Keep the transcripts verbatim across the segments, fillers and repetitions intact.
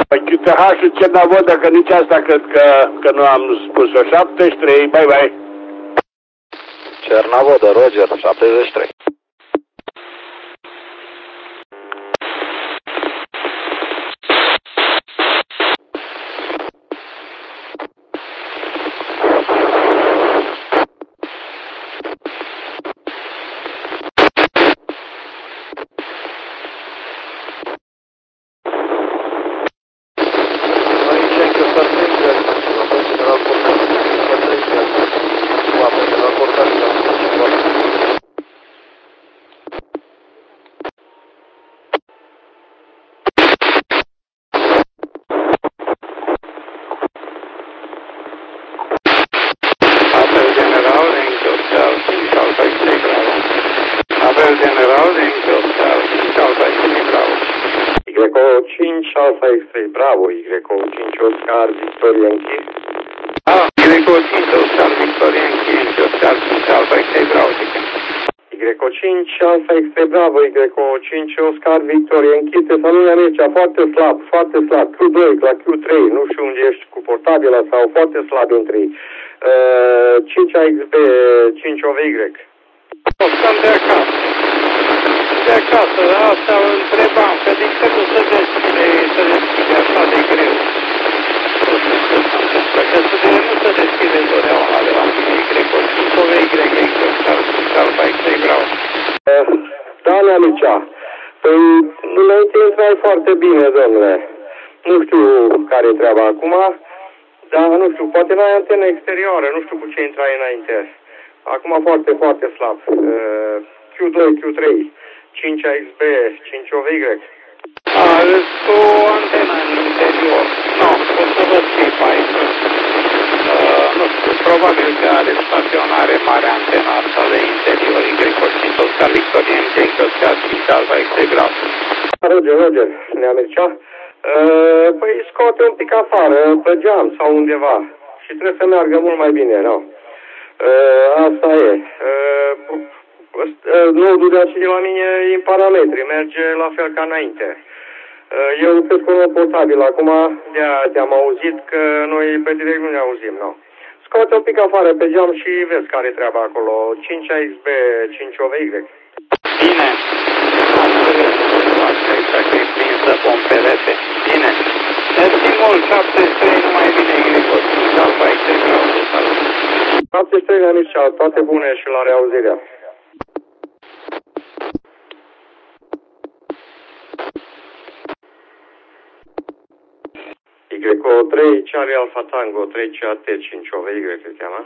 Q T H-ul Cernavodă, că nici asta cred că, că nu am spus-o. șaptezeci și trei, bye bye. Cernavodă, Roger, șaptezeci și trei. cinci Alfa X-trei Bravo, Y cinci Oscar Victoria Yankee. Ah, Y cinci Oscar Victoria Yankee, Oscar cinci Alfa X-trei Bravo. Y cinci Alfa X-trei Bravo, Y cinci Oscar Victoria Yankee. Te salut, Mircea, foarte slab, foarte slab. Q doi la Q trei, nu știu unde ești cu portabila sau foarte slab între ei. Uh, cinci A X B, cinci O V Y. O, stăm de acasă. De acasă, asta îl întrebam, că din când nu se deschide, se deschide așa de greu. Că studiile nu se deschide întotdeauna de la mine, Y, cinci O V Y, cinci Alfa X-trei Bravo. Da, Mircea, păi înainte intrai foarte bine, domnule. Nu știu care-i treaba acum, dar nu știu, poate n-ai antenă exterioară, nu știu cu ce intrai înainte. Acum foarte, foarte slab. Q doi, Q trei, cinci A X B, cinci O V Y. Are cu antena în interior. Nu, o să vă schimb aici. Uh, nu știu, probabil că are staționare mare antena asta de interior. Y cinci Oscar Victoria Yankee, Oscar cinci Alfa X-trei Bravo. Roger, Roger, Nea Mircea. Uh, păi scoate un pic afară, pe geam sau undeva. Și trebuie să meargă mult mai bine, nu? Uh, asta e. Uh, Nodul de aici de la mine e în parametri, merge la fel ca înainte. Eu lucrez cu un portabil, acum de-aia te-am auzit că noi pe direct nu ne auzim, nu? Scoate un pic afară pe geam și vezi care-i treaba acolo. cinci A X B, cinci O V Y. Bine. Am înțeles exact că e prinsă pomperete. Bine. Mersi mult, șaptezeci și trei, numai bine, Y, cinci Alfa X-trei Bravo. șaptezeci și trei, la Mircea, toate bune și la reauzirea. Y trei, Charlie Alpha Tango, trei C A T, cinci O V Y se cheamă.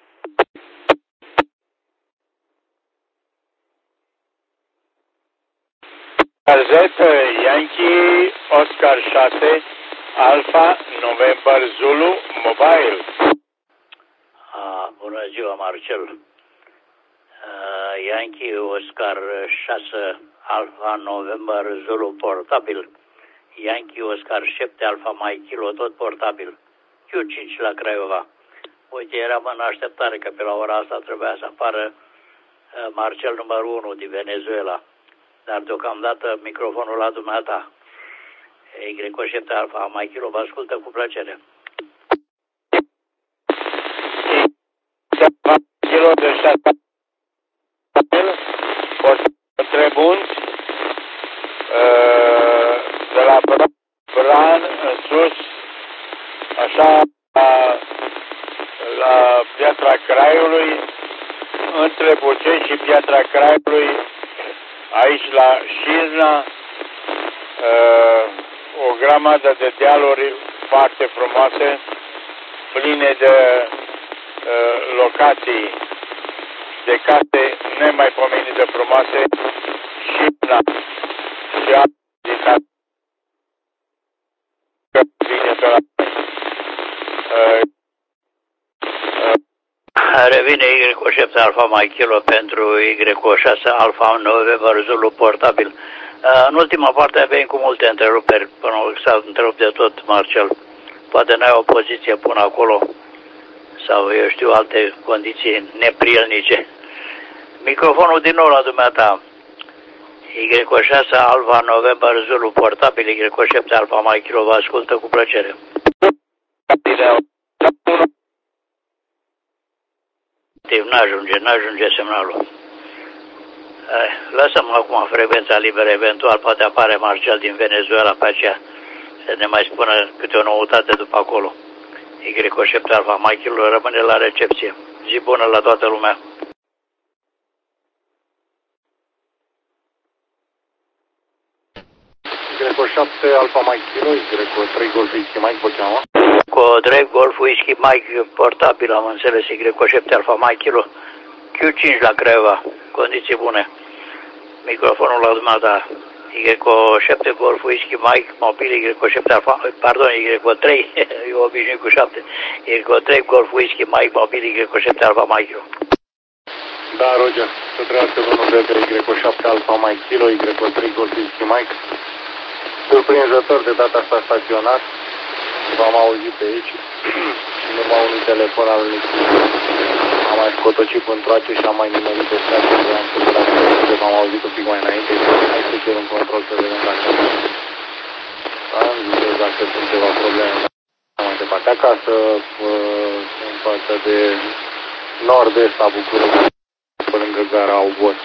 Z, Yankee, Oscar șase, Alpha, November, Zulu, Mobile. Ah, bună ziua, Marcel. Uh, Yankee, Oscar șase, Alpha, November, Zulu, portabil. Yankee, Oscar șapte, Alfa, Mai Kilo, tot portabil. Q cinci la Craiova. Uite, eram în așteptare că pe la ora asta trebuia să apară uh, Marcel numărul unu din Venezuela. Dar deocamdată microfonul la dumneata. Y șapte, Alfa, Mai Kilo, vă ascultă cu plăcere. Kilo de șase. Între bun. De la Bran în sus, așa, la, la Piatra Craiului, între Bucei și Piatra Craiului, aici la Șirna, o grămadă de dealuri foarte frumoase, pline de locații, de case nemaipomenite de frumoase, Șirna și alte din case. Bine pe la uh, uh, Revine Y șapte Alfa Mai Kilo pentru Y șase Alfa November Zulu portabil. Uh, în ultima parte avem cu multe întreruperi până s-a întrerupt de tot, Marcel. Poate n-ai o poziție până acolo sau eu știu alte condiții neprielnice. Microfonul din nou la dumneata. Y șase Alfa November Zulu portabil, Y șapte Alfa Mike Kilo, vă ascultă cu plăcere. N-ajunge, n-ajunge semnalul. Lăsăm acum frecvența liberă, eventual poate apare Marcel din Venezuela pe aceea să ne mai spună câte o noutate după acolo. Y șapte Alfa Mike Kilo rămâne la recepție. Zi bună la toată lumea. Y șapte Alfa Mike Kilo, Y trei Golf Whisky Mike, vă cheamă? Cu trei Golf Whisky Mike portabil, am înțeles, Y șapte Alfa Mike Kilo, Q cinci la Craiova, condiții bune. Microfonul la dumneata, Y șapte Golf Whisky Mike, mobil, Y șapte Alfa, pardon, Y trei, eu obișnuit cu șapte, Y trei Golf Whisky Mike, mobil, Y șapte Alfa Mike Kilo. Da, Roger, să trăiască domnul Bebe, Y șapte Alfa Mike Kilo, Y trei Golf Whisky Mike. Surprinzător de data asta staționat, v-am auzit pe aici și în urma unui telefon al unui am mai scot o chip în troace și am mai nimerit de stație de am spus la că v-am auzit un pic mai înainte și hai să cer un control să vedem dacă am zis dacă sunt ceva probleme mai departe acasă, în fața de nord-est a București, pe lângă gara Aubot,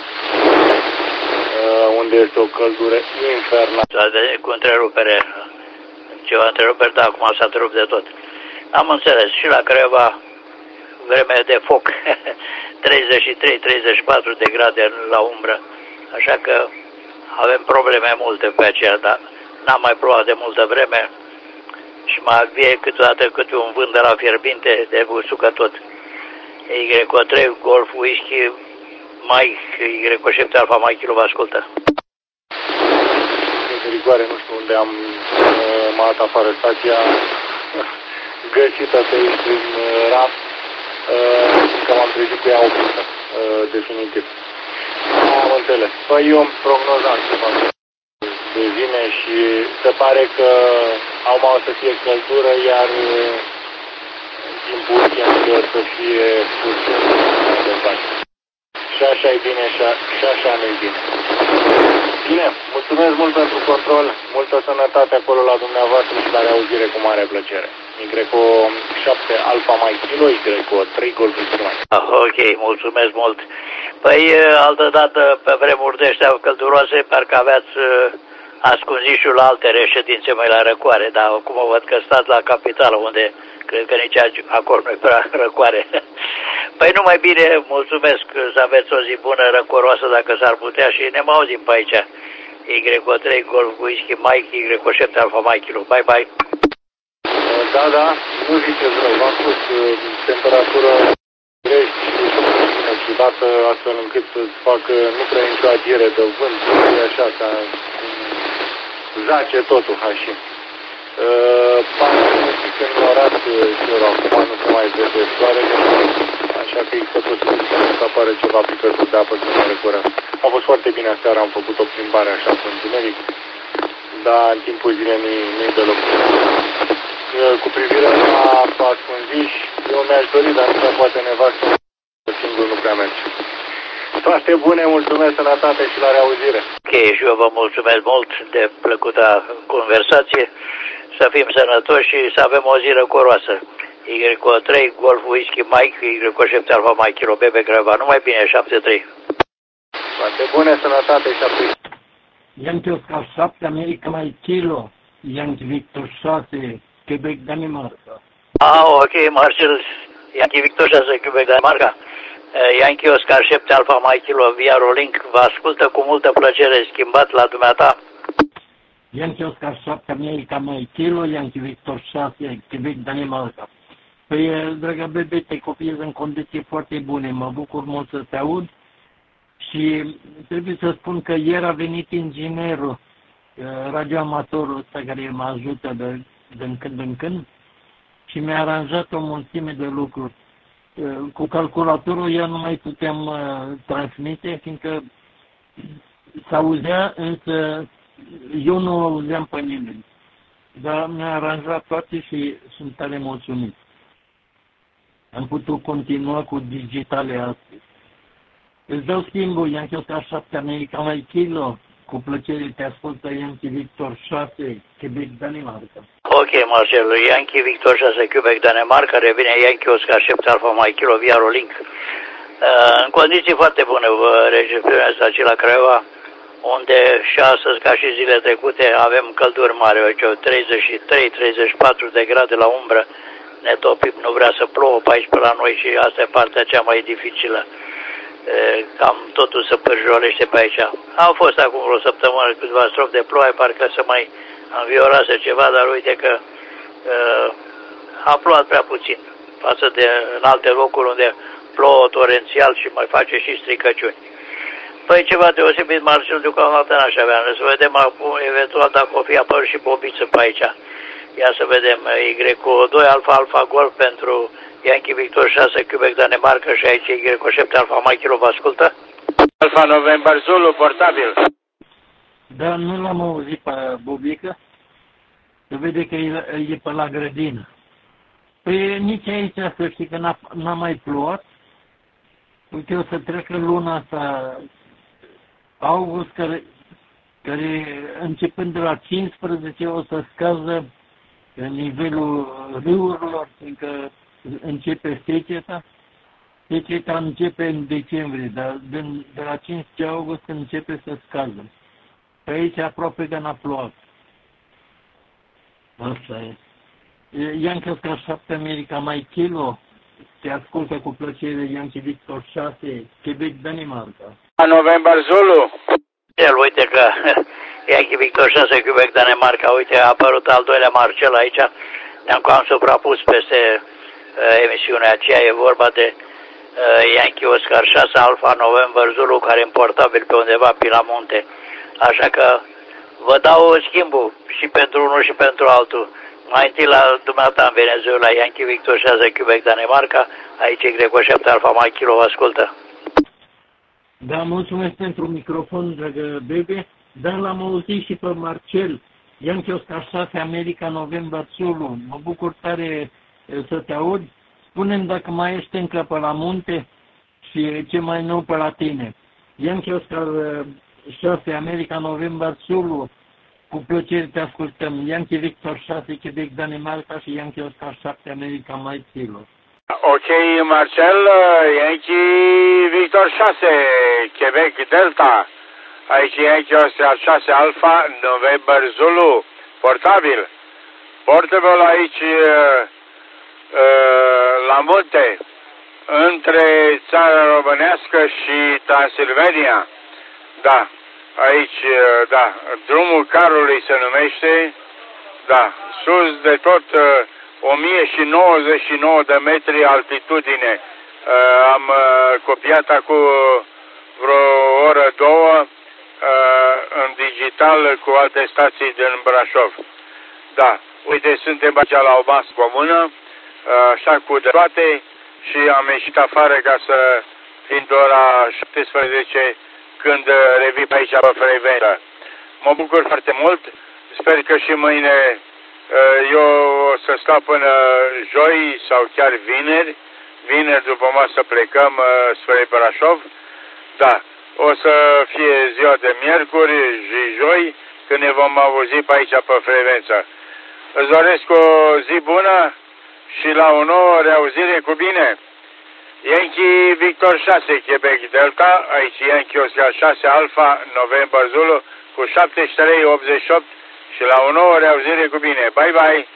unde este o căldură infernală. Cu întrerupere, ceva întrerupere, dar acum s-a întrerupt de tot. Am înțeles, și la Craiova, vreme de foc, treizeci și trei treizeci și patru de grade la umbră, așa că avem probleme multe pe aceea, dar n-am mai provat de multă vreme și mai vie câteodată câte un vânt de la fierbinte, de busucă tot. Y trei Golf Whisky Mike, Y șapte Alfa Mike Kilo, vă ascultă. De rigoare, nu știu unde am m-a dat afară stația găsită pe aici în raft, că m-am trezit cu ea oprită, definitiv. Am înțeles. Păi eu am prognozat ceva de zile și se pare că au mai să fie căldură, iar în timpul weekend să fie puțin de față. Și așa e bine și așa nu-i bine. Bine, mulțumesc mult pentru control, multă sănătate acolo la dumneavoastră și la reauzire cu mare plăcere. Y șapte Alfa Mike Kilo, Y trei Golf Whisky Mike. Ok, mulțumesc mult. Păi, altă dată, pe vremuri de ăștia călduroase, parcă aveați ascunzișul la alte reședințe mai la răcoare, dar acum văd că stați la capitală, unde cred că nici acolo nu e prea răcoare. Păi numai bine, mulțumesc, să aveți o zi bună, răcoroasă dacă s-ar putea și ne mai auzim pe aici. Y trei Golf Whisky Mike, Y șapte Alfa Mike Kilo. Bye, bye. Da, da, nu ziceți rău, v-am spus, temperatură grești și ciudată, astfel încât să-ți facă nu prea nicio adiere de vânt, e așa, ca zace totul, ha și. Pare că în oraș și ori acum nu se mai vede soarele, așa că există posibilitatea să apară ceva picături de apă să mă răcorească. A fost foarte bine aseară, am făcut o plimbare așa pe întuneric, dar în timpul zilei nu-i deloc. Cu privire la ascunziș, eu mi-aș dori, dar nu prea poate nevastă, singur nu prea merge. Toate bune, mulțumesc, sănătate și la reauzire. Ok, și eu vă mulțumesc mult de plăcuta conversație, să fim sănătoși și să avem o zi răcoroasă. Y trei Golf Whisky Mike, Y șapte Alfa Mike Kilo, Bebe Craiova, numai bine, șapte trei. Toate bune, sănătate, șapte trei. Yankee Oscar șapte, America Mike Kilo, Yankee Victor șase, Quebec, Danemarca. Ah, ok, Marcel, Yankee Victor șase, Quebec, Danemarca. Yankee Oscar șapte Alfa Mike Kilo, via Rolink, vă ascultă cu multă plăcere, schimbat la dumneata. Yankee Oscar șapte, America Mike Kilo, Yankee Victor șase, Quebec, Danemarca. Păi, dragă Bebe, te copiez în condiții foarte bune, mă bucur mult să te aud și trebuie să spun că ieri a venit inginerul, radioamatorul ăsta care mă ajută de, de când în când și mi-a aranjat o mulțime de lucruri. Cu calculatorul eu nu mai puteam uh, transmite, fiindcă s-auzea, însă eu nu auzeam pe nimeni. Dar mi-a aranjat toate și sunt tare mulțumit. Am putut continua cu digitale astăzi. Îți dau schimbul, Yankee Oscar șapte, America Mike Kilo, Cu plăcere te ascultă Yankee Victor șase, Quebec, Danemarca. Ok, Marcel, Yankee Victor șase, Quebec, Danemarca, revine Yankee Oscar șapte Alfa Mike Kilo via Rolink. Uh, în condiții foarte bune vă registrez aici la Craiova, unde și astăzi, ca și zile trecute, avem călduri mari, treizeci și trei treizeci și patru de grade la umbră, ne topim, nu vrea să plouă pe aici pe la noi și asta e partea cea mai dificilă. E, cam totul se pârjolește pe aici. Au fost acum vreo săptămână câțiva stropi de ploaie, parcă să mai înviorase ceva, dar uite că e, a plouat prea puțin față de în alte locuri unde plouă torențial și mai face și stricăciuni. Păi ceva deosebit, Marcel, deocamdată n-aș avea. Să vedem acum, eventual, dacă o fi apărut și bobiță pe aici. Ia să vedem, Y doi Alfa Alfa Golf pentru Yankee Victor șase, Quebec, Danemarca și aici Y șapte Alfa Mike Kilo, vă ascultă? Alfa November Zulu, portabil. Da, nu l-am auzit pe bobică. Se vede că e, e pe la grădină. Păi nici aici, să știi că n-a mai plouat. Uite, o să treacă luna asta, august, care, care începând de la cincisprezece o să scadă nivelul râurilor, fiindcă începe seceta. Seceta începe în decembrie, dar de, de la cincisprezece august începe să scadă. Pe aici aproape că n-a plouat. Asta e. Yankee Oscar șapte America Mike Kilo, te ascultă cu plăcere Yankee Victor șase, Quebec, Danemarca. November Zulu. El, uite că Yankee Victor șase, Quebec, Danemarca, uite, a apărut al doilea Marcel aici. Ne-am cam suprapus peste uh, emisiunea aceea, e vorba de uh, Yankee Oscar șase, Alfa November Zulu, care e portabil pe undeva pe la munte. Așa că vă dau schimbul și pentru unul și pentru altul. Mai întâi la dumneata în Venezuela, Yankee Victor șase, Quebec, Danemarca, aici Y șapte Alfa Mike Kilo, vă ascultă. Da, mulțumesc pentru microfon, dragă bebe, dar l-am auzit și pe Marcel, Yankee Oscar șase, America, November Zulu. Mă bucur tare să te aud. Spune-mi dacă mai ești încă pe la munte și ce mai nou pe la tine. Yankee Oscar șase, America, November Zulu. Cu plăcere te ascultăm. Yankee Victor șase, Quebec, Danemarca și Yankee Oscar șapte, America Mike Kilo. Ok, Marcel, Yankee Victor șase, Quebec, Delta. Aici Yankee Oscar șase, Alfa, November Zulu, portabil. Portable aici uh, uh, la munte, între țara românească și Transilvania. Da. Aici, da, drumul carului se numește, da, sus de tot o mie nouăzeci și nouă de metri altitudine. Am copiat acum vreo oră, două, în digital cu alte stații din Brașov. Da, uite, suntem aici la o masă comună, așa cu de toate, și am ieșit afară ca să, fiind ora șaptesprezece, când revii pe aici pe frecvență. Mă bucur foarte mult, sper că și mâine eu o să stau până joi sau chiar vineri. Vineri după masă plecăm spre Brașov. Da, o să fie ziua de miercuri și joi când ne vom auzi pe aici pe frecvență. Îți doresc o zi bună și la o nouă reauzire cu bine. Yankee Victor șase, Quebec, Delta, aici Yankee Oscar șase, Alfa, November Zulu, cu șaptezeci și trei optzeci și opt și la o nouă reauzire cu bine. Bye, bye!